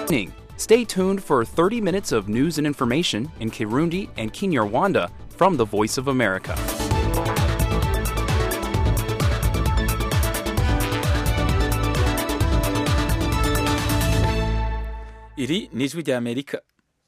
Stay tuned for 30 minutes of news and information in Kirundi and Kinyarwanda from the Voice of America. Iri ni ijwi rya Amerika.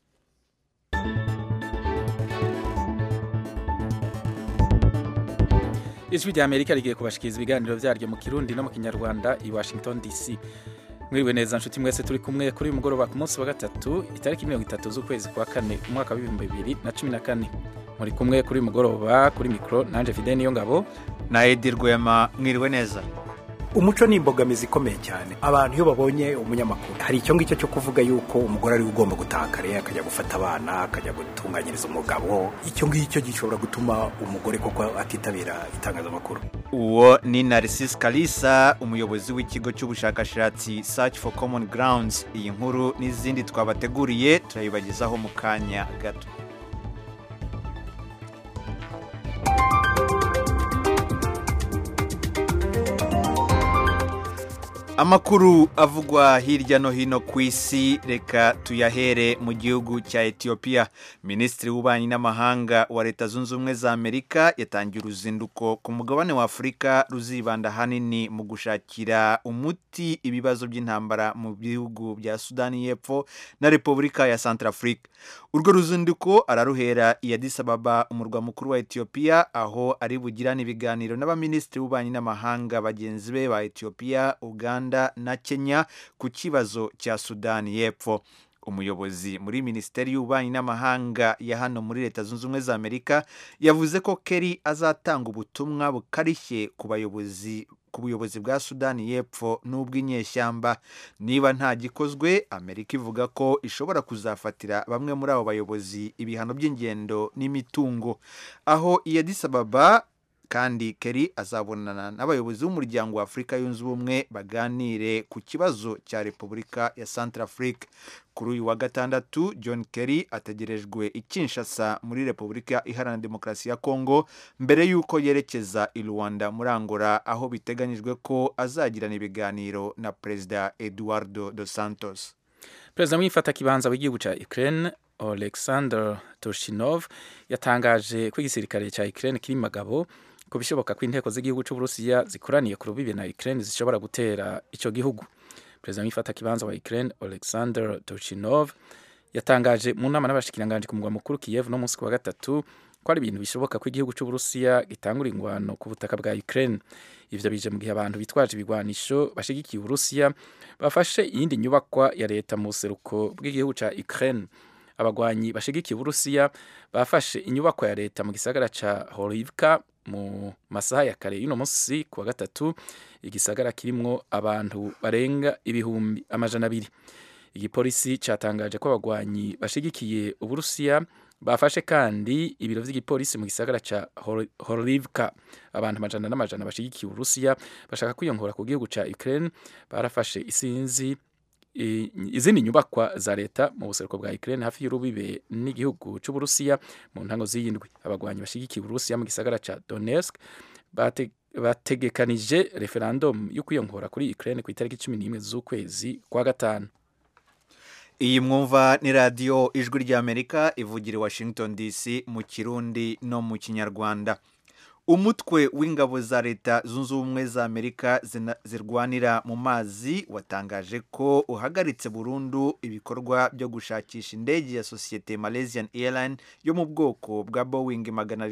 Ijwi rya Amerika rigiye kubashikiriza ibiganiro vyaryo mu Kirundi no mu Kinyarwanda i Washington DC. Mwiriwe neza nshuti mwese turi kumwe kuri uyu mugoroba ku munsi wa gatatu itariki 30 z'ukwezi kwa kane umwaka wa 2014. Muri kumwe kuri uyu mugoroba kuri mikro nanje Fidel Niyongabo na Edi Rwema. Mwiriwe neza. Umuco ni imbogamizi ikomeye cyane. Abantu iyo babonye umunyamakuru hari icyo ngicyo cyo kuvuga yuko umugore ari ugomba gutakare akajya gufata abana akajya gutunganyiriza umugabo. Icyo ngicyo gishobora gutuma umugore koko atitabira itangazamakuru. Uwo ni Narcisse Kalisa, umuyobozi w'ikigo cy'ubushakashatsi Search for Common Grounds. Iyi nkuru n'izindi twabateguriye turayibagezaho mu kanya gato. Amakuru avugwa hirya no hino ku isi, reka tuyahere mu gihugu cya Ethiopia. Minisitiri w'ububanyi n'amahanga wa Leta Zunze Ubumwe za Amerika yatangiye uruzinduko ku mugabane wa Afurika ruzibanda hanini mu gushakira umuti ibibazo by'intambara mu bihugu bya Sudani y'Epfo na Repubulika ya Centrafrique. Urwo ruzinduko araruhera i Addis Ababa, umurwa mukuru wa Ethiopia, aho ari bugirana ibiganiro n'abaminisitiri w'ububanyi n'amahanga bagenzi be ba Ethiopia, Uganda na Kenya ku kibazo cya Sudani y'Epfo. Umuyobozi muri Minisiteri y'Ububanyi n'Amahanga ya hano muri Leta Zunze Ubumwe za Amerika yavuze ko Kerry azatanga ubutumwa bukarishye ku buyobozi bwa Sudani y'Epfo n'ubw'inyeshyamba. Niba nta gikozwe, Amerika ivuga ko ishobora kuzafatira bamwe muri abo bayobozi ibihano by'ingendo n'imitungo. Aho i Addis Ababa kandi Kerry azabonana n'abayobozi b'umuryango wa Afurika yunze ubumwe baganire ku kibazo cya Repubulika ya Centrafrique. Kuri uyu wa gatandatu, John Kerry ategerejwe i Kinshasa muri Repubulika Iharanira Demokarasi ya Kongo mbere y'uko yerekeza i Luanda muri Angola, aho biteganyijwe ko azagirana ibiganiro na Perezida Eduardo dos Santos. Perezida w'ifata kibanza w'igihugu cya Ukraine Oleksandr Turchinov yatangaje ko igisirikare cya Ukraine kiri magabo ko bishoboka ko inteko z'igihugu cy'u Burusiya zikoraniye ku rubibe na Ukraine zishobora gutera ico gihugu. Perezida w'ifata kibanza wa Ukraine Oleksandr Turchinov yatangaje mu nama n'abashikiranganje ku mugwa mukuru Kiev no munsi wa gatatu ko ari ibintu bishoboka ko igihugu cy'u Burusiya gitangura ingwano ku butaka bwa Ukraine. Ivyo bije mu gihe abantu bitwaje ibigwanisho bashigikiye Burusiya bafashe iyindi nyubakwa ya leta mu seruko bw'igihugu ca Ukraine. Abagwanyi bashigikiye Burusiya bafashe inyubakwa ya leta mu gisagara ca Horivka mu masaha ya kare y'uno munsi ku wa gatatu, igisagara kirimwo abantu barenga ibihumbi amajana 200. Igipolisi catangaje ko abagwanyi bashigikiye Uburusiya bafashe kandi ibiro vy'igipolisi mu gisagara ca Horivka. Abantu amajana n'amajana bashigikiye Uburusiya bashaka kwiyongora ku gihugu ca Ukraine barafashe izindi nyubakwa za leta mu buseruko bwa Ukraine hafi y'urubibe n'igihugu cy'u Burusiya mu ntango z'iyindwi. Abagwanyi bashigikiye Uburusiya mu gisagara ca Donetsk bategekanije referendum yo kwiyongora kuri Ukraine ku itariki 11 z'ukwezi kwa gatanu. Iyi mwumva ni radio Ijwi rya Amerika ivugira i Washington DC mu Kirundi no mu Kinyarwanda. Umutwe w'ingabo za Leta Zunze Ubumwe za Amerika zirwanira mu mazi watangaje ko uhagaritse burundu ibikorwa byo gushakisha indege ya sosiyete Malaysian Airlines yo mu bwoko bwa Boeing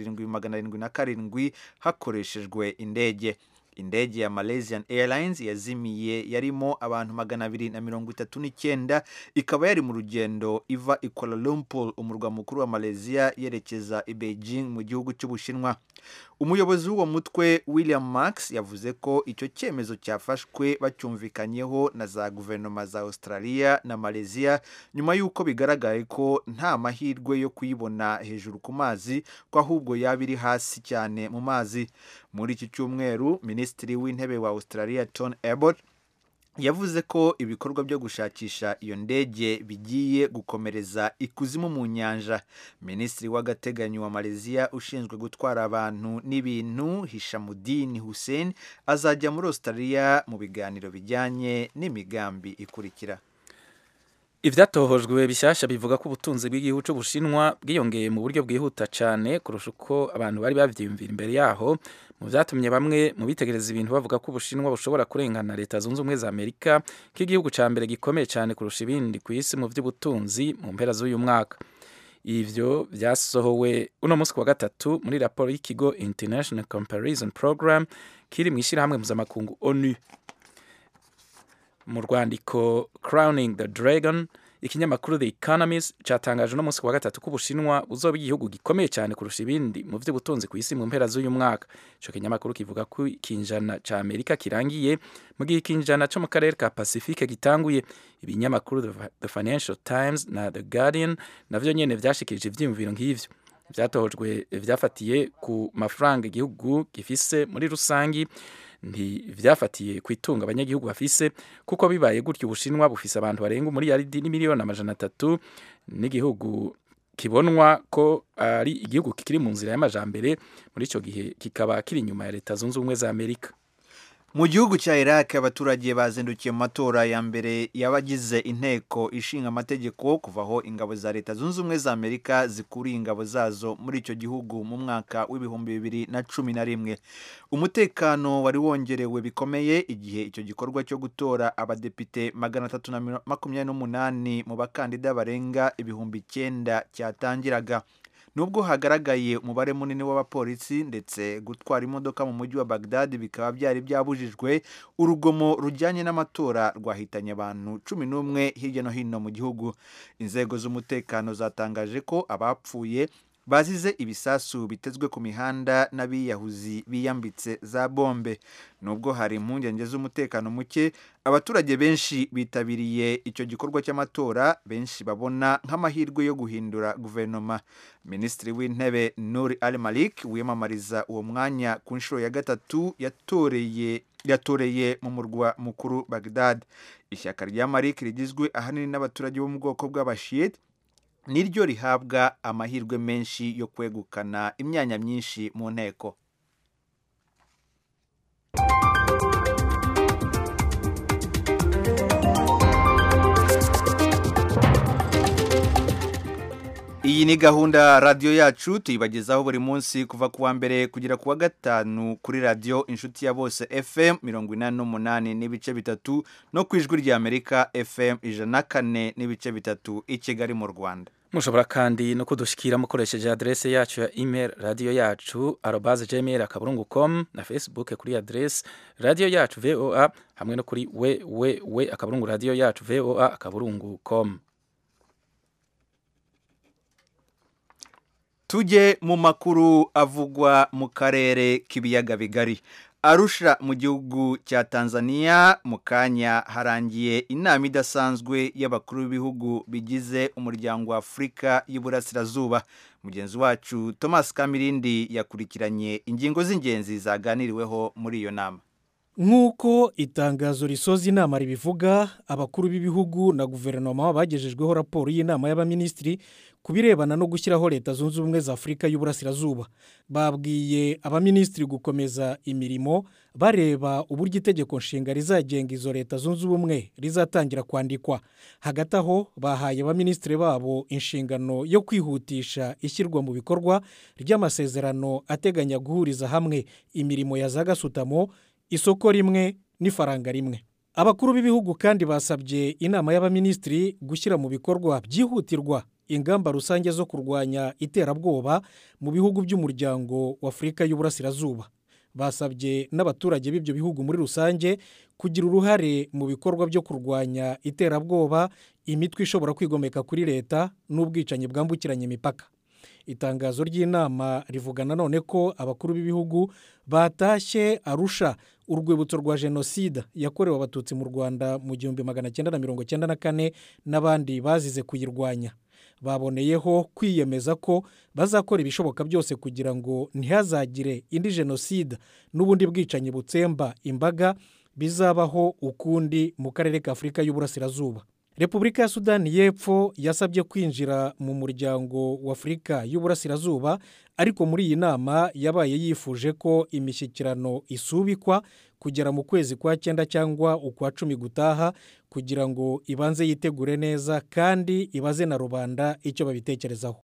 777 hakoreshejwe indege. Indege ya Malaysian Airlines yazimiye yarimo abantu 239 ikaba yari mu rugendo iva i Kuala Lumpur, umurwa mukuru wa Malaysia, yerekeza i Beijing mu gihugu cy'Ubushinwa. Umuyobozi w'uwo mutwe William Marks yavuze ko icyo cyemezo cyafashwe bacyumvikanyeho na za guverinoma za Australia na Malaysia nyuma y'uko bigaragaye ko nta mahirwe yo kuyibona hejuru ku mazi, ko ahubwo yabiri hasi cyane mu mazi. Muri iki cyumweru, Minisitiri w'Intebe wa Australia Tony Abbott yavuze ko ibikorwa byo gushakisha iyo ndege bigiye gukomereza ikuzimu mu nyanja. Minisitiri w'agateganyo wa Malaysia ushinzwe gutwara abantu n'ibintu Hishamuddin Hussein azajya muri Australia mu biganiro bijyanye n'imigambi ikurikira. ivyatohojwe bishasha bivuga ko ubutunzi bw'igihugu c'Ubushinwa bwiyongeye mu buryo bwihuta cyane kurusha uko abantu bari bavyiyumvira imbere yaho, mu vyatumye bamwe mu bitegereza ibintu bavuga ko Ubushinwa bushobora kurengana Leta Zunze Ubumwe za Amerika k'igihugu ca mbere gikomeye cyane kurusha ibindi ku isi mu vy'ubutunzi mu mpera z'uyu mwaka. Ivyo vyasohowe uno munsi wa gatatu muri raporo y'ikigo International Comparison Program kiri mu ishirahamwe mpuzamakungu ONU. Mu rwandiko Crowning the Dragon, ikinyamakuru The Economist cyatangaje no munsi wa gatatu ko Ubushinwa buzoba igihugu gikomeye cyane kurusha ibindi mu vy'ubutunzi ku isi mu mpera z'uyu mwaka. Ico kinyamakuru kivuga ko ikinjana ca Amerika kirangiye mu gihe ikinjana co mu karere ka Pacifique gitanguye. Ibinyamakuru The Financial Times na The Guardian navyo nyene vyashikirije ivyiyumviro nk'ivyo. Vyatohojwe vyafatiye ku mafaranga igihugu gifise muri rusangi, ntivyafatiye kwitunga abanyagihugu bafise, kuko bibaye gutyo Ubushinwa bufise abantu barenga umuriyaridi n'imiliyoni 300 n'igihugu kibonwa ko ari igihugu kikiri mu nzira y'amajambere, muri ico gihe kikaba kiri inyuma ya Leta Zunze Ubumwe za Amerika. Mu gihugu cya Iraq abaturage bazindukiye mu matora ya mbere y'abagize inteko ishinga amategeko kuvaho ingabo za Leta Zunze Ubumwe za Amerika zikuriye ingabo zazo muri icyo gihugu mu mwaka w'ibihumbi 2011. Umutekano wari wongerewe bikomeye igihe icyo gikorwa cyo gutora abadepite 328 mu bakandida barenga 9,000 cyatangiraga. Nubwo hagaragaye umubare munini w'abapolisi ndetse gutwara imodoka mu mujyi wa Baghdad bikaba byari byabujijwe, urugomo rujyanye n'amatora rwahitanye abantu 11 hirya no hino mu gihugu. Inzego z'umutekano zatangaje ko abapfuye bazize ibisasu bitezwe ku mihanda n'abiyahuzi biyambitse za bombe. Nubwo hari impungenge z'umutekano muke, abaturage benshi bitabiriye icyo gikorwa cy'amatora, benshi babona nk'amahirwe yo guhindura guverinoma. Minisitiri w'intebe Nouri al-Malik wiyamamariza uwo mwanya ku nshuro ya gatatu yatoreye mu murwa mukuru Baghdad. Ishyaka rya Malik rigizwe ahanini n'abaturage bo mu bwoko bw'abashiyite niryo rihabwa amahirwe menshi yo kwegukana imyanya myinshi mu nteko. Iyi ni gahunda radio yacu tuyibagezaho buri munsi kuva kuwa mbere kugera kuwa gatanu kuri radio Inshuti ya Bose FM 88 n'ibice bitatu no kwijwi rya Amerika FM 104 n'ibice bitatu i Kigali mu Rwanda. Mushobora kandi no kudushikira mukoresheje adresse yacu ya email radio yacu @gmail.com na Facebook kuri adresse radio yacu VOA hamwe no kuri www.radio yacu VOA.com. Tujye mu makuru avugwa mu karere k'ibiyaga bigari. Arusha mu gihugu cya Tanzania mu kanya harangiye inama idasanzwe y'abakuru b'ibihugu bigize umuryango wa Afrika y'Iburasirazuba. Mugenzi wacu Thomas Kamirindi yakurikiranye ingingo z'ingenzi zaganiriweho muri iyo nama. Nk'uko itangazo risoza inama ribivuga, abakuru b'ibihugu na guverinoma bagejejweho raporo y'inama y'abaminisitiri kubirebana no gushyiraho Leta Zunze Ubumwe za Afrika y'Uburasirazuba. Babwiye abaminisitiri gukomeza imirimo bareba uburyo itegeko nshinga rizagenga izo Leta Zunze Ubumwe rizatangira kwandikwa. Hagati aho bahaye abaminisitiri babo inshingano yo kwihutisha ishyirwa mu bikorwa ry'amasezerano ateganya guhuriza hamwe imirimo ya za gasutamo, isoko rimwe n'ifaranga rimwe. Abakuru b'ibihugu kandi basabye inama y'abaminisitiri gushyira mu bikorwa byihutirwa ingamba rusange zo kurwanya iterabwoba mu bihugu by'umuryango wa Afrika y'Uburasirazuba. Basabye n'abaturage b'ibyo bihugu muri rusange kugira uruhare mu bikorwa byo kurwanya iterabwoba, imitwe ishobora kwigomeka kuri leta n'ubwicanyi bwambukiranya imipaka. Itangazo ry'inama rivuga nanone ko abakuru b'ibihugu batashye Arusha, urwibutso rwa jenoside yakorewe abatutsi mu Rwanda mu 1994 n'abandi bazize kuyirwanya. Baboneyeho kwiyemeza ko bazakora ibishoboka byose kugira ngo ntihazagire indi jenoside n'ubundi bwicanyi butsemba imbaga bizabaho ukundi mu karere ka Afrika y'Uburasirazuba. Repubulika ya Sudani y'Epfo yasabye kwinjira mu muryango wa Afurika y'Uburasirazuba, ariko muri iyi nama yabaye yifuje ko imishyikirano isubikwa kugera mu kwezi kwa 9 cyangwa ukwa 10 gutaha, kugira ngo ibanze yitegure neza kandi ibaze na rubanda icyo babitekerezaho.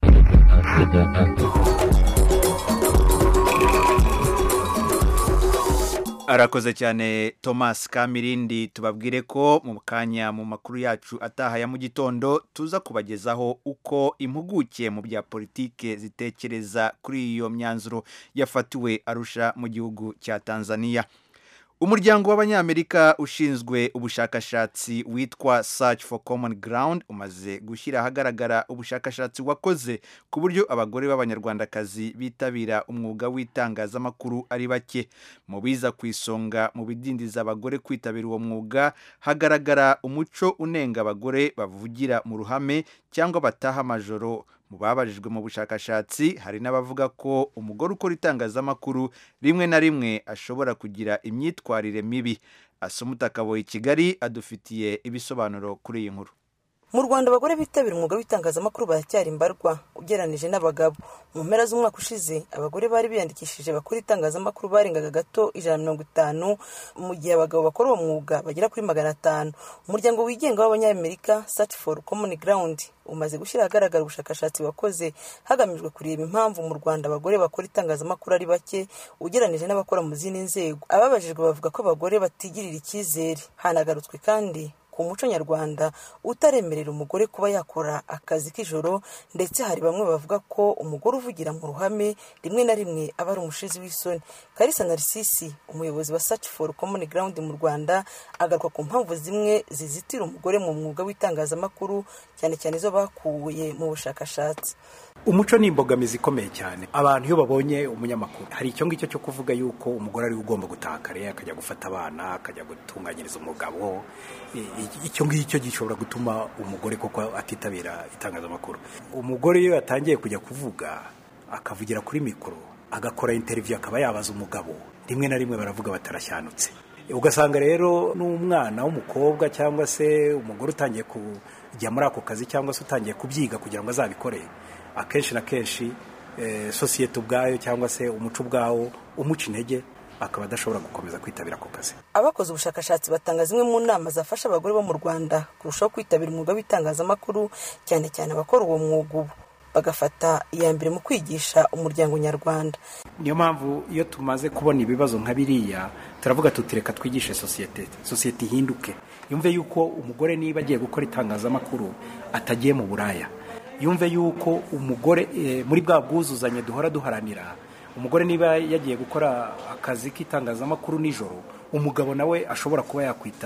Arakoze cyane Thomas Kamirindi. Tubabwire ko mu kanya mu makuru yacu ataha ya mu gitondo tuza kubagezaho uko impuguke mu bya politike zitekereza kuri iyo myanzuro yafatiwe Arusha mu gihugu cya Tanzania. Umuryango w'Abanyamerika ushinzwe ubushakashatsi witwa Search for Common Ground umaze gushyira ahagaragara ubushakashatsi wakoze ku buryo abagore b'Abanyarwandakazi bitabira umwuga w'itangazamakuru ari bake. Mu biza ku isonga mu bidindiza abagore kwitabira uwo mwuga hagaragara umuco unenga abagore bavugira mu ruhame cyangwa bataha amajoro. Mu babajijwe mu bushakashatsi hari n'abavuga ko umugore ukora itangazamakuru rimwe na rimwe ashobora kugira imyitwarire mibi. Asumuta Kaboyi Kigali adufitiye ibisobanuro kuri iyi nkuru. Mu Rwanda abagore bitabira umwuga w'itangazamakuru baracyari mbarwa ugereranije n'abagabo. Mu mpera z'umwaka ushize abagore bari biyandikishije bakora itangazamakuru barengaga gato 150, mu gihe abagabo bakora uwo mwuga bagera kuri 500. Umuryango wigenga w'Abanyamerika Search for Common Ground umaze gushyira ahagaragara ubushakashatsi wakoze hagamijwe kureba impamvu mu Rwanda abagore bakora itangazamakuru ari bake ugereranije n'abakora mu zindi nzego. Ababajijwe bavuga ko abagore batigirira icyizere. Hanagarutswe kandi ku muco nyarwanda utaremerera umugore kuba yakora akazi k'ijoro, ndetse hari bamwe bavuga ko umugore uvugira mu ruhame rimwe na rimwe aba ari umushizi w'isoni. Kalisa Narcisse, umuyobozi wa Search for Common Ground mu Rwanda, agaruka ku mpamvu zimwe zizitira umugore mu mwuga w'itangazamakuru, cyane cyane izo bakuye mu bushakashatsi. Umuco ni imbogamizi ikomeye cyane. Abantu iyo babonye umunyamakuru hari icyo ngicyo cyo kuvuga yuko umugore ari ugomba gutaha kare akajya gufata abana, akajya gutunganyiriza umugabo. Icyo ngicyo gishobora gutuma umugore koko atitabira itangazamakuru. Umugore iyo yatangiye kujya kuvuga akavugira kuri mikoro agakora interview akaba yabaza umugabo, rimwe na rimwe baravuga batarashyanutse. Ugasanga rero n'umwana w'umukobwa cyangwa se umugore utangiye kujya muri ako kazi cyangwa se utangiye kubyiga kugira ngo azabikore, akenshi na kenshi sosiyete ubwayo cyangwa se umuco ubwawo umuca intege akaba adashobora gukomeza kwitabira ako kazi. Abakoze ubushakashatsi batanga zimwe mu nama zafasha abagore bo mu Rwanda kurushaho kwitabira umwuga w'itangazamakuru, cyane cyane abakora uwo mwuga ubu bagafata iya mbere mu kwigisha umuryango nyarwanda. Niyo mpamvu iyo tumaze kubona ibibazo nka biriya turavuga tutireka twigishe sosiyete ihinduke, yumve yuko umugore niba agiye gukora itangazamakuru atagiye mu buraya, yumve yuko umugore muri bwa bwuzuzanye duhora duharanira, umugore niba yagiye gukora akazi k'itangazamakuru nijoro, umugabo nawe ashobora kuba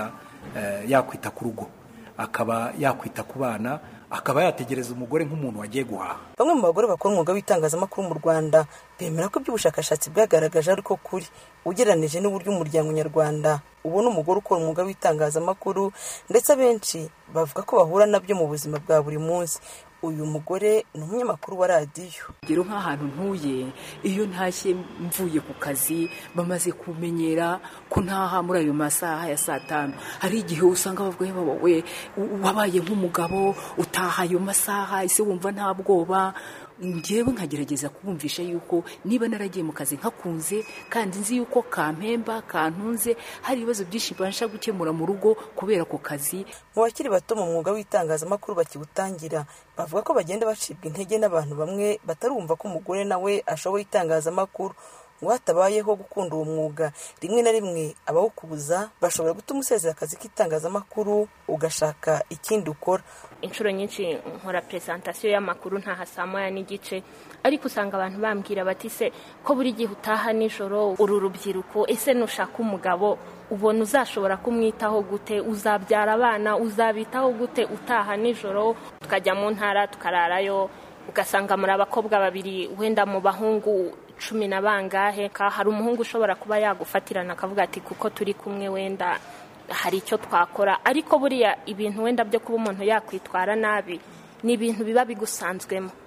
yakwita ku rugo, akaba yakwita ku bana, akaba yategereza umugore nk'umuntu wagiye guhaha. Bamwe mu bagore bakora umwuga w'itangazamakuru mu Rwanda bemera ko iby'ubushakashatsi bwagaragaje ariko kuri ugereranije n'uburyo umuryango nyarwanda ubona umugore ukora umwuga w'itangazamakuru, ndetse abenshi bavuga ko bahura nabyo mu buzima bwa buri munsi. Uyu mugore ni umunyamakuru wa radiyo. Gero nk'ahantu ntuye, iyo ntashye mvuye ku kazi bamaze kumenyera ko ntaha muri ayo masaha ya 5. Hari igihe usanga bavuga wowe wabaye nk'umugabo utaha ayo masaha, ise wumva nta bwoba. Ngewe nkagerageza kubumvisha yuko niba naragiye mu kazi nkakunze kandi nzi yuko kampemba kantunze, hari ibibazo byinshi bansha gukemura mu rugo kubera ko kazi. Mu bakiri bato mu mwuga w'itangazamakuru bakiwutangira bavuga ko bagenda bacibwa intege n'abantu bamwe batarumva ko umugore nawe ashoboye itangazamakuru. Ngo hatabayeho gukunda uwo mwuga, rimwe na rimwe abawukubuza bashobora gutuma usezera akazi k'itangazamakuru ugashaka ikindi ukora. Inshuro nyinshi nkora presentation y'amakuru ntaha saa 1:30, ariko usanga abantu bambwira bati se ko buri gihe utaha nijoro, uru rubyiruko ese nushaka umugabo ubona uzashobora kumwitaho gute, uzabyara abana uzabitaho gute utaha nijoro? Tukajya mu ntara tukararayo, ugasanga muri abakobwa babiri wenda mu bahungu 10 na bangahe, hari umuhungu ushobora kuba yagufatirana akavuga ati kuko turi kumwe wenda hari icyo twakora. Ariko buriya ibintu wenda byo kuba umuntu yakwitwara nabi ni ibintu biba bigusanzwemo,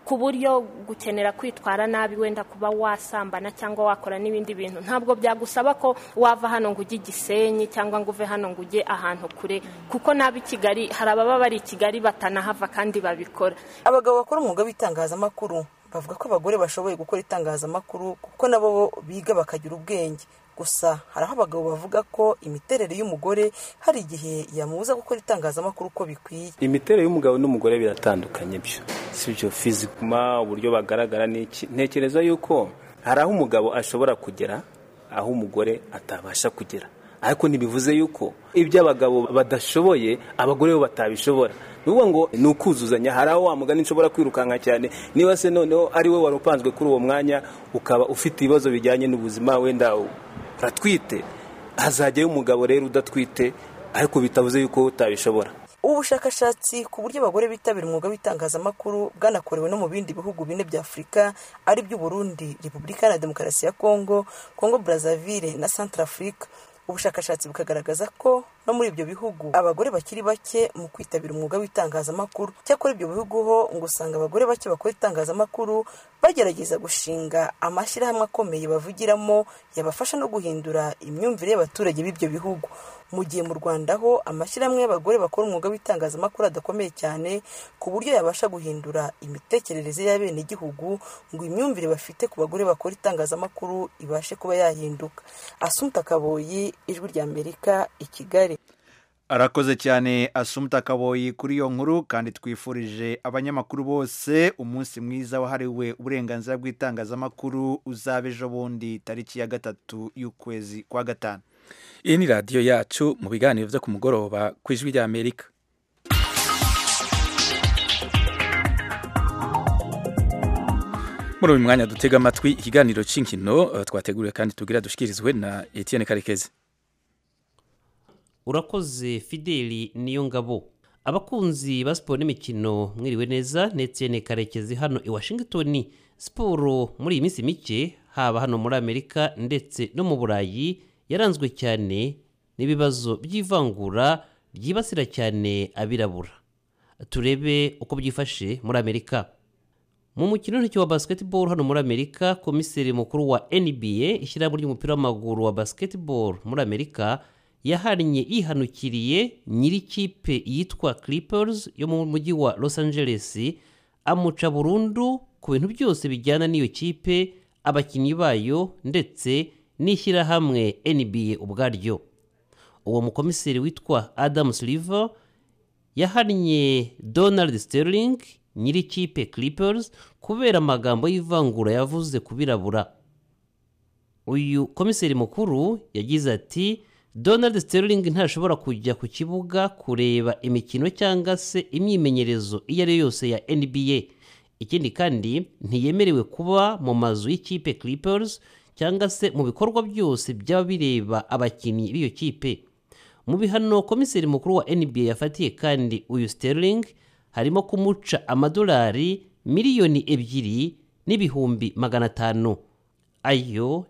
ku buryo gukenera kwitwara nabi wenda kuba wasambana cyangwa wakora n'ibindi bintu ntabwo byagusaba ko wava hano ngo ujye Gisenyi cyangwa ngo uve hano ngo ujye ahantu kure kuko nabi Kigali hari ababa bari Kigali batanahava kandi babikora. Abagabo bakora umwuga w'itangazamakuru bavuga ko abagore bashoboye gukora itangazamakuru kuko nabo biga bakagira ubwenge. Gusa hari aho abagabo bavuga ko imiterere y'umugore hari igihe yamubuza gukora itangazamakuru uko bikwiye. Imiterere y'umugabo n'umugore biratandukanye byo. Sibyo physically uburyo bagaragara n'iki. Ntekereza yuko hari aho umugabo ashobora kugera aho umugore atabasha kugera. Ariko ntibivuze yuko ibyo abagabo badashoboye abagore bo batabishobora. Nuvuga ngo nukuzuzanya hari aho wamugani nshobora kwirukanka cyane niba se noneho ari we warupanzwe kuri uwo mwanya ukaba ufite ibibazo bijyanye n'ubuzima wenda uratwite hazajyayo umugabo rero udatwite ariko bitavuze yuko utabishobora. Ubushakashatsi ku buryo abagore bitabira umwuga w'itangazamakuru bwanakorewe no mu bindi bihugu bine bya Afurika ari byo Burundi, Repubulika ya Demokarasi ya Kongo, Congo Brazzaville na Centrafrique. Ubushakashatsi bukagaragaza ko no muri ibyo bihugu abagore bakiri bake mu kwitabira umwuga w'itangazamakuru. Cyakora ibyo bihugu ho ngo usanga abagore bake bakora itangazamakuru bagerageza gushinga amashyirahamwe akomeye bavugiramo yabafasha no guhindura imyumvire y'abaturage b'ibyo bihugu. Mu gihe mu Rwanda ho amashyirahamwe y'abagore bakora umwuga w'itangazamakuru adakomeye cyane ku buryo yabasha guhindura imitekerereze y'abene igihugu ngo imyumvire bafite ku bagore bakora itangazamakuru ibashe kuba yahinduka. Assumpta Kaboyi, Ijwi rya Amerika, i Kigali. Arakoze cyane Assumpta Kaboyi kuri iyo nkuru kandi twifurije abanyamakuru bose umunsi mwiza wahariwe uburenganzira bw'itangazamakuru uzabe ejo bundi tariki ya 3 y'ukwezi kwa 5. Iyi ni radiyo yacu mu biganiro byo ku mugoroba ku Ijwi rya Amerika. Muri uyu mwanya dutega amatwi ikiganiro cy'inkino twateguriwe kandi tugira dushikirizwe na Etienne Karekezi. Urakoze Fideli Niyongabo. Abakunzi ba siporo n'imikino mwiriwe neza. Etienne Karekezi hano i Washington. Siporo muri iyi minsi mike haba hano muri Amerika ndetse no mu Burayi yaranzwe cyane n'ibibazo by'ivangura ryibasira cyane abirabura. Turebe uko byifashe muri Amerika. Mu mukino wa basketball hano muri Amerika, komiseri mukuru wa NBA ishyirahamwe ry'umupira w'amaguru wa basketball muri Amerika yaharnye yihanukiriye nyiri kipe yitwa Clippers yo mu mujyi wa Los Angeles amuca burundu ku bintu byose bijyana n'iyo kipe, abakinnyi bayo ndetse n'ishyirahamwe NBA ubwaryo. Uwo mukomiseri witwa Adam Silver yaharnye Donald Sterling nyiri kipe Clippers kubera amagambo y'ivangura yavuze kubirabura. Uyu komiseri mukuru yagize ati Donald Sterling ntashobora kujya ku kibuga kureba imikino cyangwa se imyimenyerezo iyo ari yose ya NBA. Ikindi kandi ntiyemerewe kuba mu mazu y'ikipe Clippers cyangwa se mu bikorwa byose byaba bireba abakinnyi b'iyo kipe. Mu bihano komiseri mukuru wa NBA yafatiye kandi uyu Sterling harimo kumuca amadolari miliyoni 2,500,000. Ayo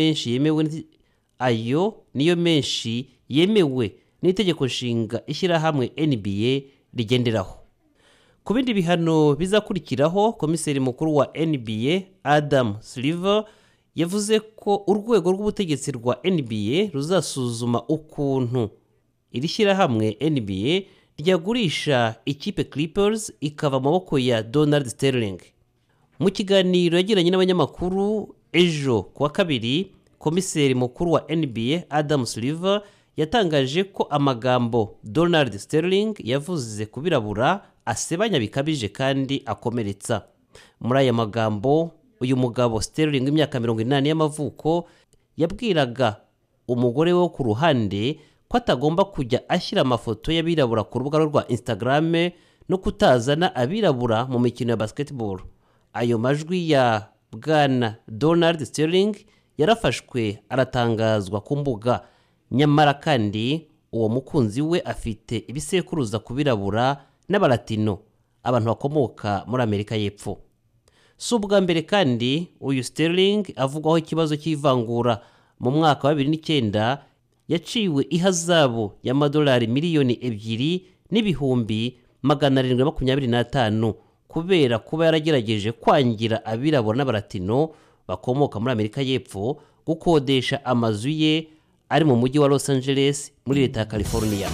niyo menshi yemewe n'itegeko nshinga ishyirahamwe NBA rigenderaho. Ku bindi bihano bizakurikiraho, komiseri mukuru wa NBA Adam Silver yavuze ko urwego rw'ubutegetsi rwa NBA ruzasuzuma ukuntu iri shyirahamwe NBA ryagurisha ikipe Clippers ikava mu maboko ya Donald Sterling. Mu kiganiro yagiranye n'abanyamakuru ejo kuwa kabiri, komiseri mukuru wa NBA Adam Silver yatangaje ko amagambo Donald Sterling yavuze kubirabura asebanya bikabije kandi akomeretsa. Muri aya magambo uyu mugabo Sterling w'imyaka 80 y'amavuko yabwiraga umugore we ku ruhande ko atagomba kujya ashyira amafoto y'abirabura ku rubuga rwa Instagram no kutazana abirabura mu mikino ya basketball. Ayo majwi ya bwana Donald Sterling yarafashwe aratangazwa ku mbuga, nyamara kandi uwo mukunzi we afite ibisekuruza kubirabura n'abalatino, abantu bakomoka muri Amerika y'Epfo. Si ubwa mbere kandi uyu Sterling avugwaho ikibazo cy'ivangura. Mu mwaka wa 2009 yaciwe ihazabu y'amadolari miliyoni 2,725 kubera kuba yaragerageje kwangira abirabura n'abaratino bakomoka muri Amerika y'Epfo gukodesha amazu ye ari mu mujyi wa Los Angeles muri leta ya California.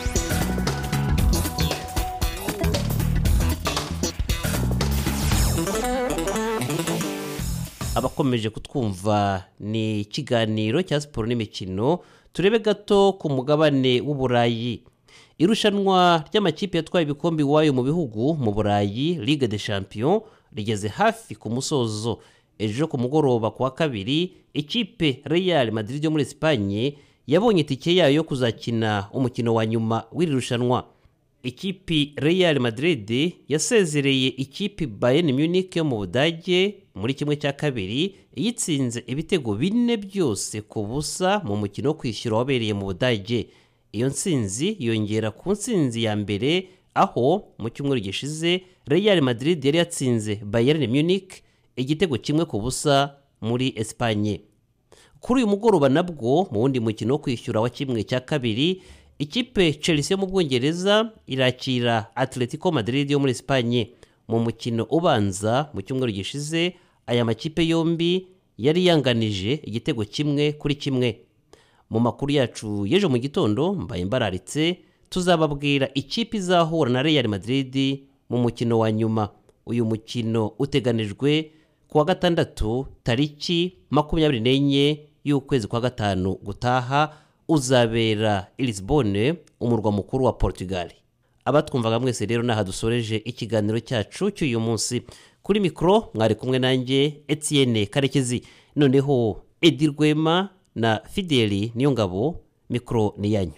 Abakomeje kutwumva ni ikiganiro cya siporo n'imikino. Turebe gato ku mugabane w'Uburayi. Irushanwa ry'amakipe yatwaye ibikombe iwayo mu bihugu mu Burayi, Ligue des Champions, rigeze hafi ku musozo. Ejo ku mugoroba kwa kabiri, ikipe Real Madrid yo muri Espagne yabonye itike yayo yo kuzakina umukino wa nyuma w'iri rushanwa. Ikipe Real Madrid yasezereye ikipe Bayern Munich yo mu Budage muri kimwe cya kabiri, yitsinze ibitego 4 byose ku busa mu mukino wo kwishyura wabereye mu Budage. Iyo nsinzi yongera ku nsinzi ya mbere, aho mu cyumweru gishize Real Madrid yari yatsinze Bayern Munich igitego 1 ku busa muri Espagne. Kuri uyu mugoroba nabwo mu wundi mukino wo kwishyura wa kimwe cya kabiri, ikipe Chelsea yo mu Bwongereza irakira Atletico Madrid yo muri Espagne. Mu mukino ubanza mu cyumweru gishize, aya makipe yombi yari yanganije igitego 1-1. Mu makuru yacu y'ejo mu gitondo mbaye mbararitse, tuzababwira ikipe izahura na Real Madrid mu mukino wa nyuma. Uyu mukino uteganijwe kuwa gatandatu tariki 24 y'ukwezi kwa gatanu gutaha, uzabera i Lisbonne, umurwa mukuru wa Portugal. Abatwumvaga mwese rero naha dusoreje ikiganiro cyacu cy'uyu munsi. Kuri mikro mwari kumwe nanjye Etienne Karekezi. Noneho Edi Rwema na Fideli Niyongabo, mikro ni yanyu.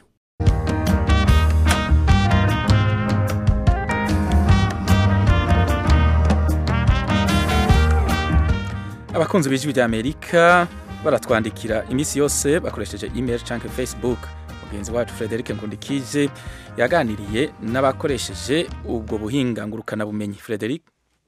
Abakunzi b'Ijwi ry'Amerika baratwandikira imisi yose bakoresheje email cyangwa Facebook. Mugenzi wacu Frederic Nkundikije yaganiriye n'abakoresheje ubwo buhinga ngurukana bumenyi. Frederic,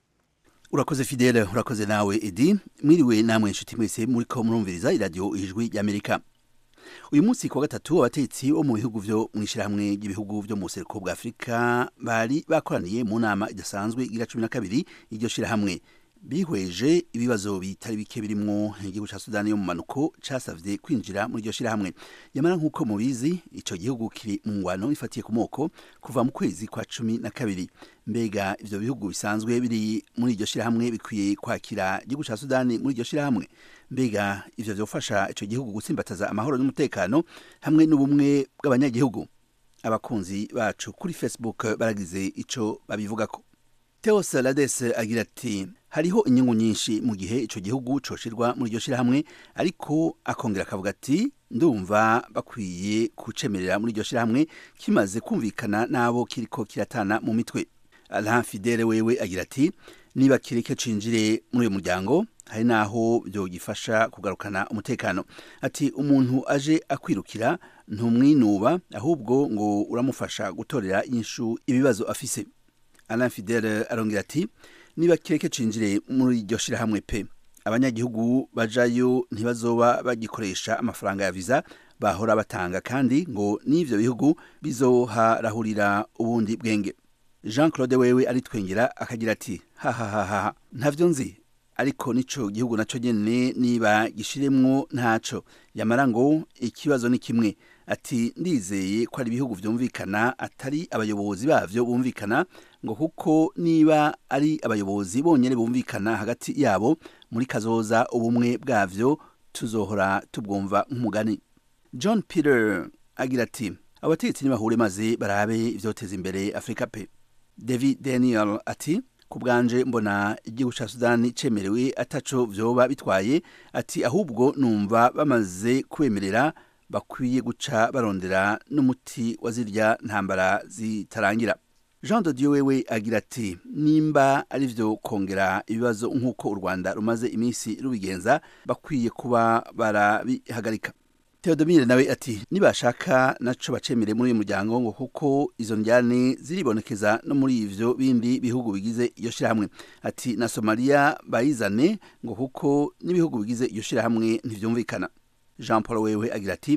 urakoze Fidele, urakoze nawe Edi. Mwiriwe namwe inshuti mwese muri ko murumviriza iradio Ijwi ry'Amerika. Uyu munsi kwa gatatu abatetsi bo mu bihugu byo mwishirahamwe ry'ibihugu byo mu Serko bwa Afrika bari bakoraniye mu nama idasanzwe igira 12 iryo shirahamwe. Bihweje ibibazo bitari bike birimwo igihugu ca Sudani yo mu manuko casavye kwinjira muri iryo shirahamwe. Yamara nkuko mubizi, ico gihugu kiri mu ngwano ifatiye ku moko kuva mu kwezi kwa 12. Mbega ivyo bihugu bisanzwe biri muri iryo shirahamwe bikwiye kwakira igihugu ca Sudani muri iryo shirahamwe? Mbega ivyo vyofasha ico gihugu gutsimbataza amahoro n'umutekano hamwe n'ubumwe bw'abanyagihugu? Abakunzi bacu kuri Facebook baragize ico babivugako. Theo Salades agira ati hariho inyungu nyinshi mu gihe ico gihugu coshirwa muri iryo shirahamwe, ariko akongera akavuga ati ndumva bakwiye kucemerera muri iryo shirahamwe kimaze kumvikana nabo kiriko kiratana mu mitwe. Alain Fidele wewe agira ati niba kireke cinjire muri uyu muryango hari naho byo gifasha kugarukana umutekano. Ati umuntu aje akwirukira ntumwinuba, ahubwo ngo uramufasha gutorera inyishu ibibazo afise. Alain Fidele arongera ati niba kireke cinjire muri iryo shirahamwe pe, abanyagihugu bajayo ntibazoba bagikoresha amafaranga ya visa bahora batanga, kandi ngo n'ivyo bihugu bizoharahurira ubundi bwenge. Jean Claude wewe aritwengera akagira ati ha ntavyo nzi, ariko nico gihugu naco nyene niba gishiremwo ntaco. Yamara ngo ikibazo ni kimwe, ati ndizeye ko ari ibihugu vyumvikana atari abayobozi bavyo bumvikana, ngo kuko niba ari abayobozi bonyene bumvikana hagati yabo muri kazoza ubumwe bwavyo tuzohora tubwumva nk'umugani. John Peter agira ati abatetsi nibahure maze barabe ivyoteza imbere Afrika pe. David Daniel ati kubwanje mbona igihugu ca Sudani cemerewe ataco vyoba bitwaye, ati ahubwo numva bamaze kwemerera bakwiye guca barondera n'umuti wazirya ntambara zitarangira. Jean de Dieu wewe agira ati nimba ari vyo kongera ibibazo nk'uko u Rwanda rumaze iminsi rubigenza bakwiye kuba barabihagarika. Theodomire nawe ati nibashaka naco bacemere muri uyu muryango, ngo kuko izo njyane ziribonekeza no muri ivyo bindi bihugu bigize iyo shirahamwe. Ati na Somalia bayizane, ngo kuko n'ibihugu bigize iyo shirahamwe ntivyumvikana. Jean Paul wewe agira ati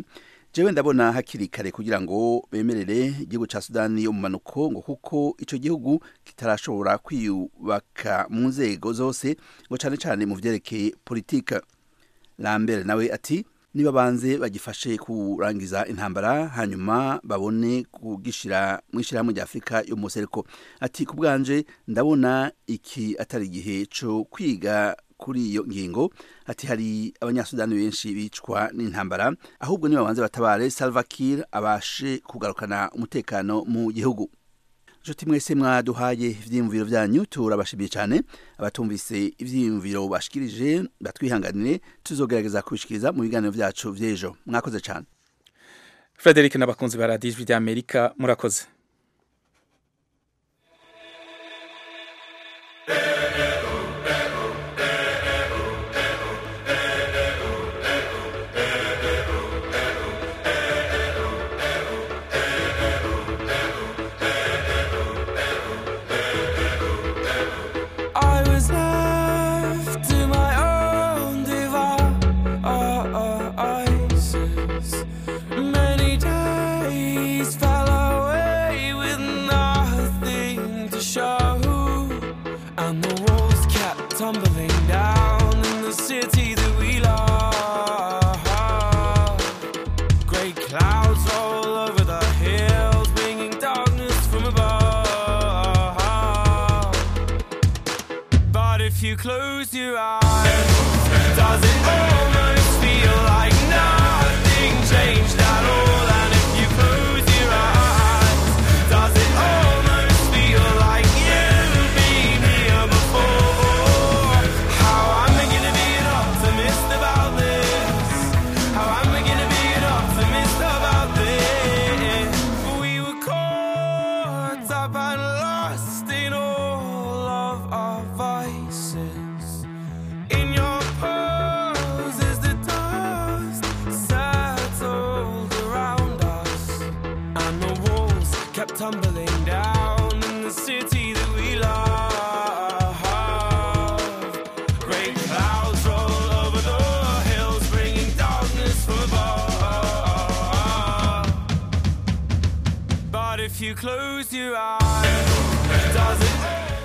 jewe ndabona hakiri kare kugira ngo bemerere igihugu ca Sudani yo mu manuko ngo kuko ico gihugu kitarashobora kwiyubaka mu nzego zose ngo cane cane mu vyerekeye politika. Lambert nawe ati niba banze bagifashe kurangiza intambara hanyuma babone kugishira mwishirahamwe rya Afrika yo musereko. Ati kubwanje ndabona iki atari gihe cyo kwiga kuri iyo ngingo. Ati hari abanyasudani benshi bicwa n'intambara, ahubwo niba banze batabare Salva Kiir abashe kugarukana umutekano mu gihugu. Joti mwese mwaduhaye ivyiyumviro vyanyu turabashimiye cyane. Abatumvise ivyiyumviro bashikirije batwihanganire, tuzogerageza kubishikiriza mu biganiro vyacu vyejo. Mwakoze cyane. Frederic n'abakunzi ba Radio Ijwi ry'Amerika murakoze. Close your eyes. Does it almost feel like nothing changed at all? And if you close your eyes, does it almost feel like you've been here before? How am I gonna be an optimist about this? How am I gonna be an optimist about this? We were caught up and lost in all of our vices. In your poses, the dust settled around us, and the walls kept tumbling down in the city that we love. Great clouds roll over the hills, bringing darkness from above. But if you close your eyes, does it?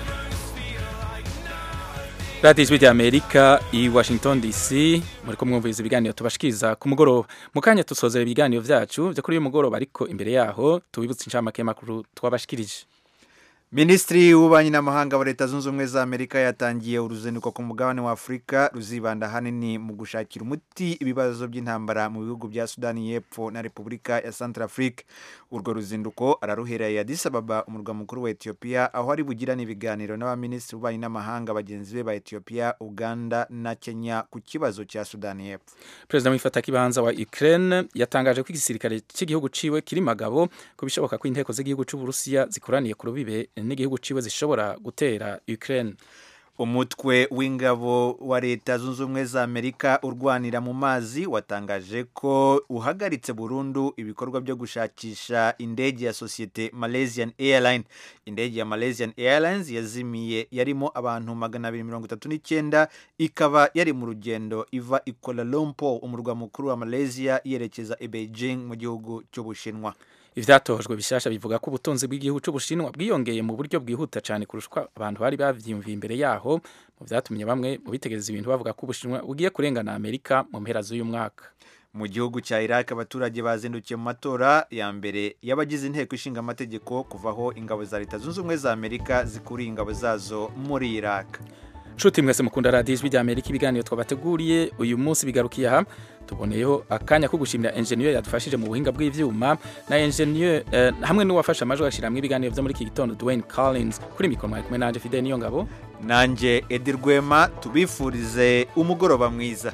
Radio Ijwi ry'Amerika i Washington DC muri ko mwumviriza ibiganiro tubashikiriza ku mugoroba. Mu kanya tusozera ibiganiro vyacu byo kuri uyu mugoroba, ariko imbere yaho tubibutse incamake y'amakuru twabashikirije. Ministri w'ububanyi n'amahanga wa Leta Zunze Ubumwe za Amerika yatangiye uruzinduko ku mugabane wa Afrika ruzibanda hanini mu gushakira umuti ibibazo by'intambara mu bihugu bya Sudani y'Epfo na Repubulika ya Centrafrique. Urwo ruzinduko araruhereye Addis Ababa, umurwa mukuru wa Ethiopia, aho ari bugirana ibiganiro n'abaministri w'ububanyi n'amahanga bagenzi be ba Ethiopia, Uganda na Kenya ku kibazo cya Sudani y'Epfo. President w'ifatakibanza wa Ukraine yatangaje ko igisirikare cy'igihugu ciwe kiri magabo ko bishoboka ko inteko z'igihugu cy'u Burusiya zikoraniye ku rubibe n'igihugu ciwe zishobora gutera Ukraine. Umutwe w'ingabo wa Leta Zunze Ubumwe za Amerika urwanira mu mazi watangaje ko uhagaritse burundu ibikorwa byo gushakisha indege ya societe Malaysian Airlines. Indege ya Malaysian Airlines yazimiye yarimo abantu 239, ikaba yari mu rugendo iva i Kuala Lumpur, umurwa mukuru wa Malaysia, yerekeza i Beijing mu gihugu cy'Ubushinwa. Ivyatojwe bishasha bivuga ko ubutunzi bw'igihugu cy'Ubushinwa bwiyongeye mu buryo bwihuta cyane kurushwa abantu bari bavyimviye imbere yaho, mu vyatumye bamwe mu bitegereza ibintu bavuga ko Ubushinwa bugiye kurengana Amerika mu mpera z'uyu mwaka. Mu gihugu cya Iraq abaturage bazindukiye mu matora ya mbere y'abagize inteko ishinga amategeko kuvaho ingabo za Leta Zunze Ubumwe za Amerika zikuriye ingabo zazo muri Iraq. Nshuti mwese mukunda Radio Ijwi ry'Amerika, ibiganiro twabateguriye uyu munsi bigarukiye aha. Tuboneyeho akanya ko gushimira engineer yadufashije mu buhinga bw'ivyuma na engineer hamwe n'uwafasha amajwi ashiramwe ibiganiro byo muri iki gitondo Dwayne Collins. Kuri mikoro mari kumwe nanje Fidel Niyongabo, nanje Edir Rwema, tubifurize umugoroba mwiza.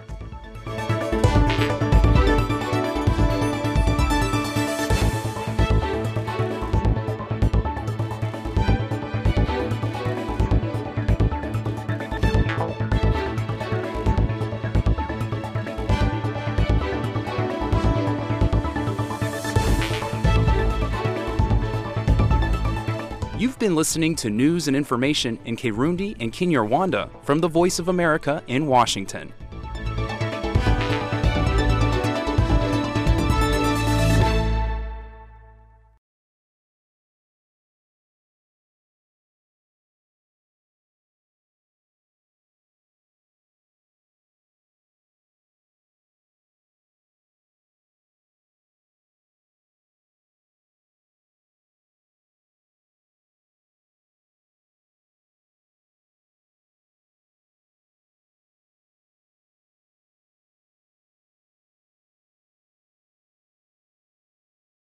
You've been listening to news and information in Kirundi and Kinyarwanda from the Voice of America in Washington.